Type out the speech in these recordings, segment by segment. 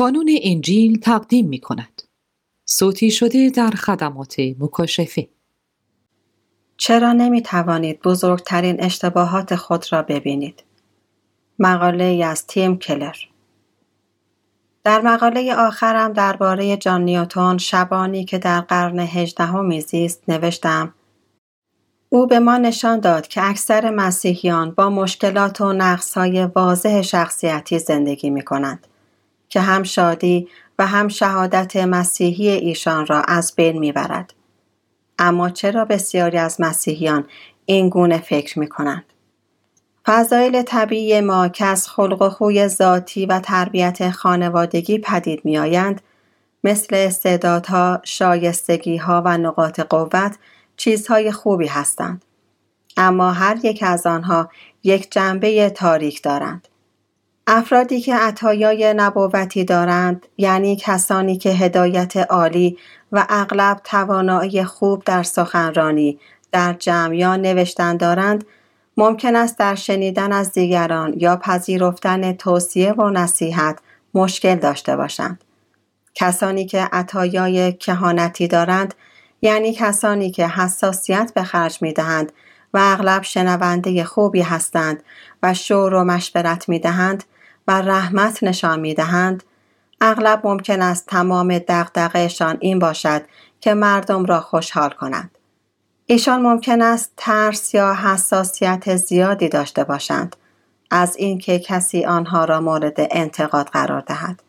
کانون انجیل تقدیم می کند. صوتی شده در خدمات مکاشفه. چرا نمی توانید بزرگترین اشتباهات خود را ببینید؟ مقاله ای از تیم کلر. در مقاله آخرم درباره جان نیوتن، شبانی که در قرن 18 زیست، نوشتم: او به ما نشان داد که اکثر مسیحیان با مشکلات و نقص‌های واضح شخصیتی زندگی می‌کنند که هم شادی و هم شهادت مسیحی ایشان را از بین می‌برد. اما چرا بسیاری از مسیحیان این گونه فکر می‌کنند؟ فضایل طبیعی ما که از خلق و خوی ذاتی و تربیت خانوادگی پدید می‌آیند، مثل استعدادها، شایستگی‌ها و نقاط قوت، چیزهای خوبی هستند. اما هر یک از آنها یک جنبه تاریک دارند. افرادی که عطایای نبوتی دارند، یعنی کسانی که هدایت عالی و اغلب توانایی خوب در سخنرانی، در جمع یا نوشتن دارند، ممکن است در شنیدن از دیگران یا پذیرفتن توصیه و نصیحت مشکل داشته باشند. کسانی که عطایای کهانتی دارند، یعنی کسانی که حساسیت به خرج می‌دهند و اغلب شنونده خوبی هستند و شور و مشورت می‌دهند و رحمت نشان می‌دهند، اغلب ممکن است تمام دغدغه‌شان این باشد که مردم را خوشحال کنند. ایشان ممکن است ترس یا حساسیت زیادی داشته باشند از اینکه کسی آنها را مورد انتقاد قرار دهد.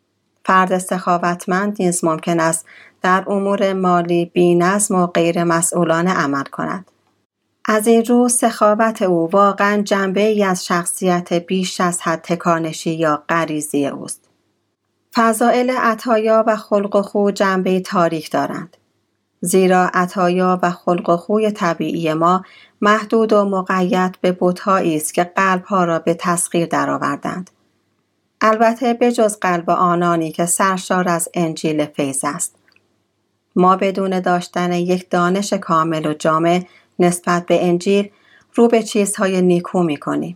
فرد سخاوتمند نیز ممکن است در امور مالی بی‌نظم و غیر مسئولانه عمل کند. از این رو سخاوت او واقعاً جنبه‌ای از شخصیت بیش از حد تکانشی یا غریزی اوست. فضائل عطایا و خلق و خو جنبه‌ای تاریک دارند. زیرا عطایا و خلق و خوی طبیعی ما محدود و مقید به بت‌هایی است که قلب‌ها را به تسخیر درآوردند. البته بجز قلب آنانی که سرشار از انجیل فیض است. ما بدون داشتن یک دانش کامل و جامع نسبت به انجیل رو به چیزهای نیکو می‌کنیم.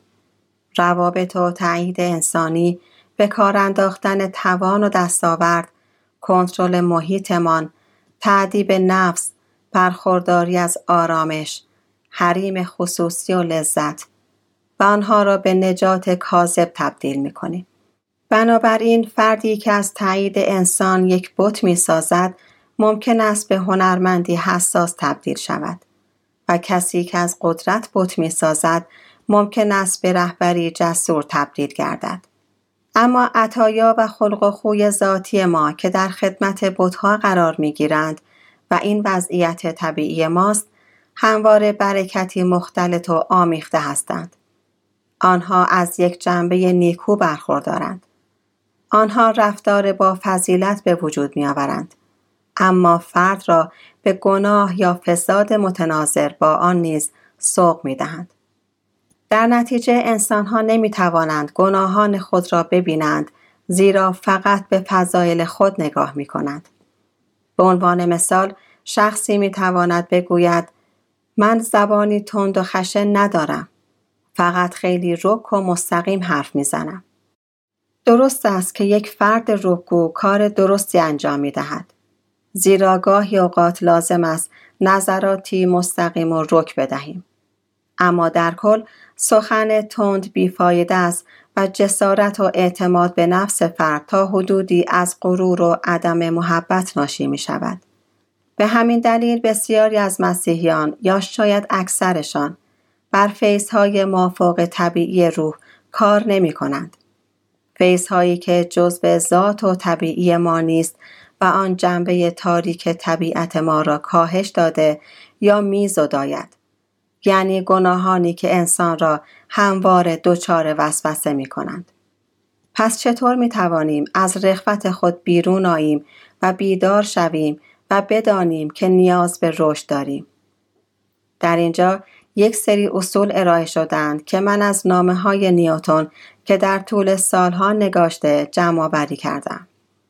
روابط و تایید انسانی، به کار انداختن توان و دستاورد، کنترل محیطمان، تأدیب نفس، برخورداری از آرامش، حریم خصوصی و لذت و آنها را به نجات کاذب تبدیل می‌کنیم. بنابراین فردی که از تایید انسان یک بت می‌سازد، ممکن است به هنرمندی حساس تبدیل شود و کسی که از قدرت بت می‌سازد، ممکن است به رهبری جسور تبدیل گردد. اما عطایا و خلق و خوی ذاتی ما که در خدمت بت‌ها قرار می‌گیرند و این وضعیت طبیعی ماست، همواره برکتی مختلط و آمیخته هستند. آنها از یک جنبه نیکو برخوردارند. آنها رفتار با فضیلت به وجود می‌آورند، اما فرد را به گناه یا فساد متناظر با آن نیز سوق می‌دهند. در نتیجه انسان‌ها نمی‌توانند گناهان خود را ببینند، زیرا فقط به فضایل خود نگاه می‌کنند. به عنوان مثال، شخصی می‌تواند بگوید: من زبانی تند و خشن ندارم، فقط خیلی رک و مستقیم حرف می‌زنم. درست است که یک فرد رکگو کار درستی انجام می‌دهد، زیرا گاهی اوقات لازم است نظراتی مستقیم و رک بدهیم. اما در کل سخن تند بیفایده است و جسارت و اعتماد به نفس فرد تا حدودی از غرور و عدم محبت ناشی می شود. به همین دلیل بسیاری از مسیحیان یا شاید اکثرشان بر فیض‌های مافوق طبیعی روح کار نمی کنند. فیض‌هایی که جزء ذات و طبیعی ما نیست و آن جنبه تاریک طبیعت ما را کاهش داده یا می‌زداید. یعنی گناهانی که انسان را همواره دچار وسوسه می کنند. پس چطور می توانیم از رغبت خود بیرون آییم و بیدار شویم و بدانیم که نیاز به رشد داریم؟ در اینجا یک سری اصول ارائه شدند که من از نامه‌های نیوتن که در طول سالها نگاشته جمع‌آوری کردم.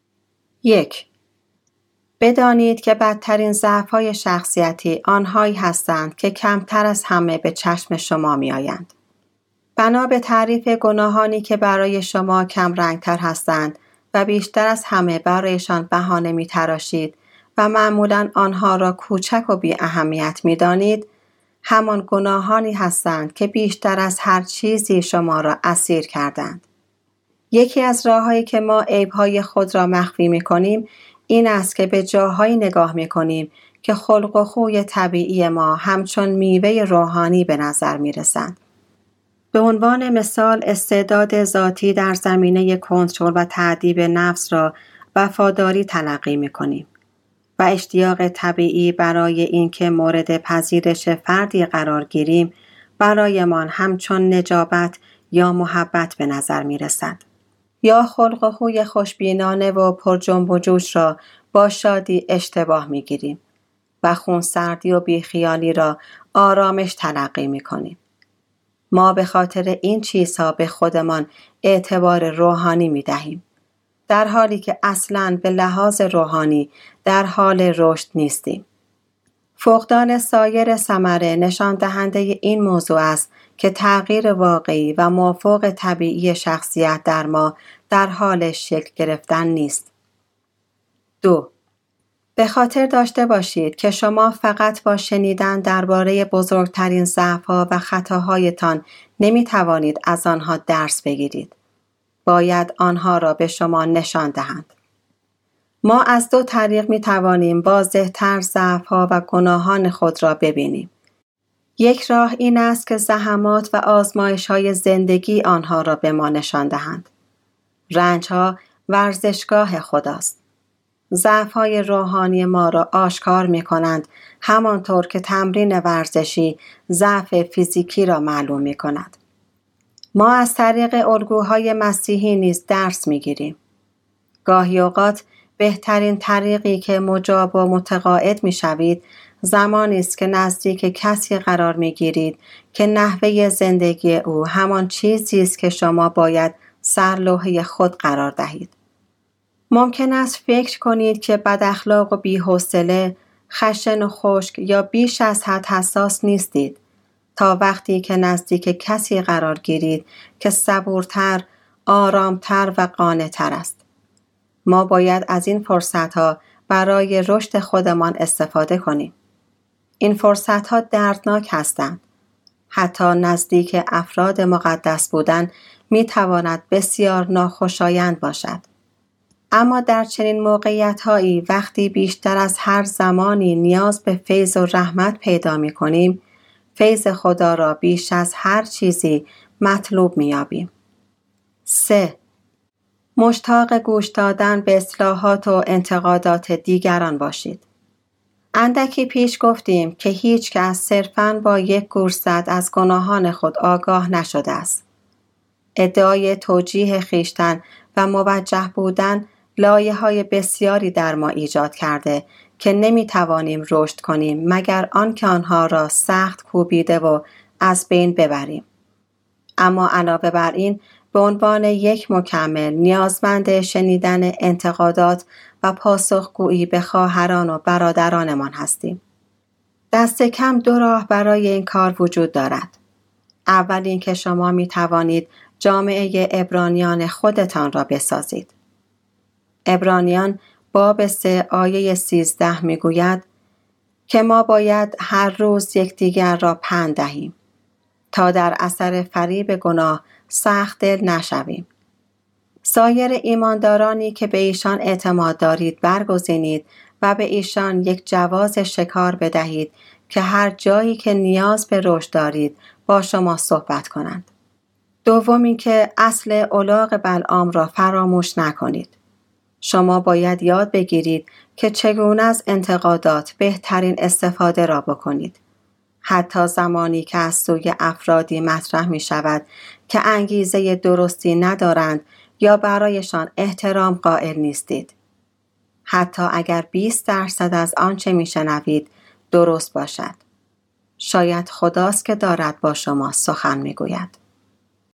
1. بدانید که بدترین ضعف‌های شخصیتی آنهایی هستند که کمتر از همه به چشم شما می‌آیند. بنا به تعریف گناهانی که برای شما کم رنگتر هستند و بیشتر از همه برایشان بهانه می‌تراشید و معمولاً آنها را کوچک و بی اهمیت می‌دانید، همان گناهانی هستند که بیشتر از هر چیزی شما را اسیر کردند. یکی از راه‌هایی که ما عیب‌های خود را مخفی می‌کنیم این است که به جاهایی نگاه می‌کنیم که خلق و خوی طبیعی ما همچون میوه روحانی به نظر می‌رسند. به عنوان مثال استعداد ذاتی در زمینه کنترل و تأدیب نفس را وفاداری تلقی می‌کنیم و اشتیاق طبیعی برای اینکه مورد پذیرش فردی قرار گیریم برایمان همچون نجابت یا محبت به نظر می‌رسد. یا خلق و خوی خوشبینانه و پر جنب و جوش را با شادی اشتباه می‌گیریم و خونسردی و بیخیالی را آرامش تلقی می‌کنیم. ما به خاطر این چیزها به خودمان اعتبار روحانی می‌دهیم، در حالی که اصلاً به لحاظ روحانی در حال رشد نیستیم. فقدان سایر ثمره نشان دهنده این موضوع است که تغییر واقعی و مافوق طبیعی شخصیت در ما در حال شکل گرفتن نیست. 2. به خاطر داشته باشید که شما فقط با شنیدن درباره بزرگترین ضعف‌ها و خطاهایتان نمی‌توانید از آنها درس بگیرید. باید آنها را به شما نشان دهند. ما از 2 طریق می‌توانیم واضح‌تر ضعف‌ها و گناهان خود را ببینیم. یک راه این است که زحمات و آزمایش‌های زندگی آنها را به ما نشان دهند. رنج‌ها ورزشگاه خداست. ضعف‌های روحانی ما را آشکار می‌کنند، همانطور که تمرین ورزشی ضعف فیزیکی را معلوم می‌کند. ما از طریق الگوهای مسیحی نیز درس می‌گیریم. گاهی اوقات بهترین طریقی که مجاب و متقاعد می‌شوید زمانی است که نزدیک کسی قرار می‌گیرید که نحوه زندگی او همان چیزی است که شما باید سرلوحه خود قرار دهید. ممکن است فکر کنید که بد اخلاق و بی‌حوصله، خشن و خشک یا بیش از حد حساس نیستید تا وقتی که نزدیک کسی قرار گیرید که صبورتر، آرامتر و قانع‌تر است. ما باید از این فرصت‌ها برای رشد خودمان استفاده کنیم. این فرصت‌ها دردناک هستند. حتی نزدیک افراد مقدس بودن می‌تواند بسیار ناخوشایند باشد. اما در چنین موقعیت‌هایی وقتی بیشتر از هر زمانی نیاز به فیض و رحمت پیدا می‌کنیم، فیض خدا را بیش از هر چیزی مطلوب می‌یابیم. 3. مشتاق گوش دادن به اصلاحات و انتقادات دیگران باشید. اندکی پیش گفتیم که هیچ کس صرفاً با یک گوشزد از گناهان خود آگاه نشده است. ادعای توجیه خویشتن و موجه بودن لایه‌های بسیاری در ما ایجاد کرده که نمی‌توانیم رشد کنیم مگر آنکه آنها را سخت کوبیده و از بین ببریم. اما علاوه بر این به عنوان یک مکمل نیازمند شنیدن انتقادات و پاسخگویی به خواهران و برادرانمان هستیم. دست کم 2 راه برای این کار وجود دارد. اول اینکه شما می توانید جامعه عبرانیان خودتان را بسازید. عبرانیان باب 3 آیه 13 می گوید که ما باید هر روز یکدیگر را پند دهیم تا در اثر فریب گناه سخت دل نشویم. سایر ایماندارانی که به ایشان اعتماد دارید برگزینید و به ایشان یک جواز شکار بدهید که هر جایی که نیاز به رشد دارید با شما صحبت کنند. دوم اینکه اصل الاغ بلعام را فراموش نکنید. شما باید یاد بگیرید که چگونه از انتقادات بهترین استفاده را بکنید. حتی زمانی که از سوی افرادی مطرح می شود که انگیزه درستی ندارند یا برایشان احترام قائل نیستید. حتی اگر 20% از آنچه می شنوید درست باشد. شاید خداست که دارد با شما سخن می گوید.